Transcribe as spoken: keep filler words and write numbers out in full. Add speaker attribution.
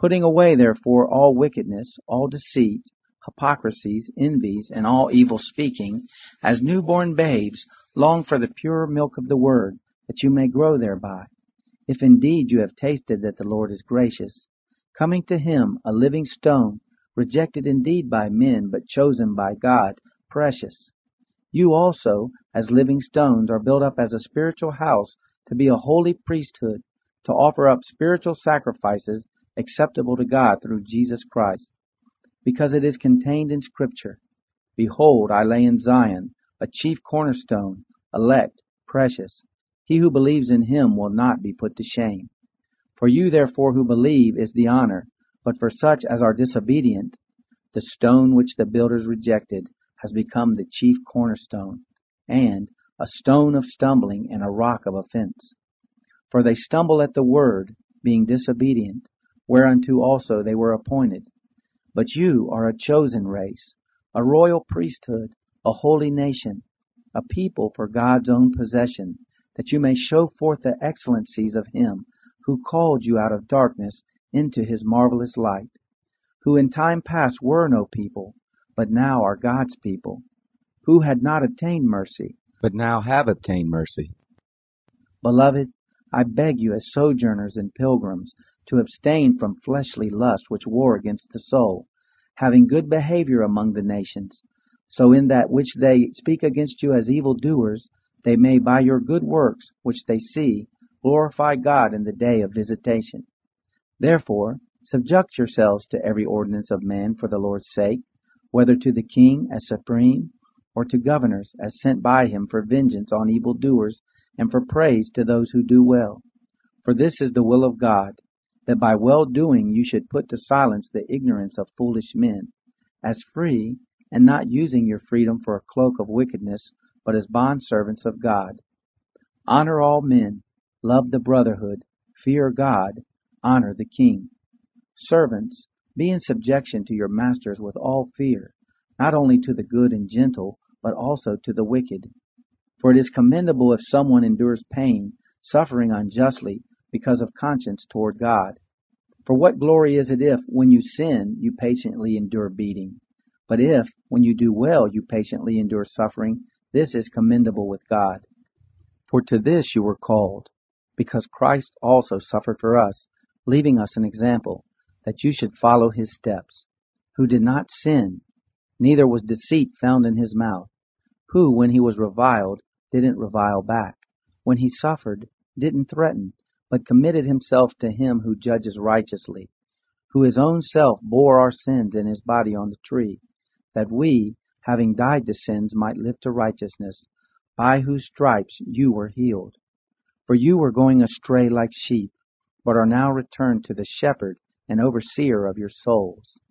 Speaker 1: Putting away therefore all wickedness, all deceit, hypocrisies, envies, and all evil speaking, as newborn babes, long for the pure milk of the word, that you may grow thereby. If indeed you have tasted that the Lord is gracious, coming to him, a living stone, rejected indeed by men, but chosen by God, precious. You also, as living stones, are built up as a spiritual house, to be a holy priesthood, to offer up spiritual sacrifices acceptable to God through Jesus Christ. Because it is contained in Scripture, Behold, I lay in Zion a chief cornerstone, elect, precious. He who believes in him will not be put to shame. For you therefore who believe is the honor, but for such as are disobedient, the stone which the builders rejected has become the chief cornerstone, and a stone of stumbling and a rock of offense. For they stumble at the word, being disobedient, whereunto also they were appointed. But you are a chosen race, a royal priesthood, a holy nation, a people for God's own possession, that you may show forth the excellencies of him who called you out of darkness into his marvelous light, who in time past were no people, but now are God's people, who had not obtained mercy,
Speaker 2: but now have obtained mercy.
Speaker 1: Beloved, I beg you as sojourners and pilgrims to abstain from fleshly lust which war against the soul, having good behavior among the nations, so in that which they speak against you as evildoers, they may by your good works which they see glorify God in the day of visitation. Therefore, subject yourselves to every ordinance of man for the Lord's sake, whether to the king as supreme, or to governors as sent by him for vengeance on evildoers, and for praise to those who do well. For this is the will of God, that by well-doing you should put to silence the ignorance of foolish men, as free, and not using your freedom for a cloak of wickedness, but as bondservants of God. Honor all men, love the brotherhood, fear God, honor the king. Servants, be in subjection to your masters with all fear, not only to the good and gentle, but also to the wicked. For it is commendable if someone endures pain, suffering unjustly, because of conscience toward God. For what glory is it if, when you sin, you patiently endure beating? But if, when you do well, you patiently endure suffering, this is commendable with God. For to this you were called, because Christ also suffered for us, leaving us an example, that you should follow his steps, who did not sin, neither was deceit found in his mouth, who, when he was reviled, didn't revile back, when he suffered, didn't threaten, but committed himself to him who judges righteously, who his own self bore our sins in his body on the tree, that we, having died to sins, might live to righteousness, by whose stripes you were healed. For you were going astray like sheep, but are now returned to the shepherd and overseer of your souls.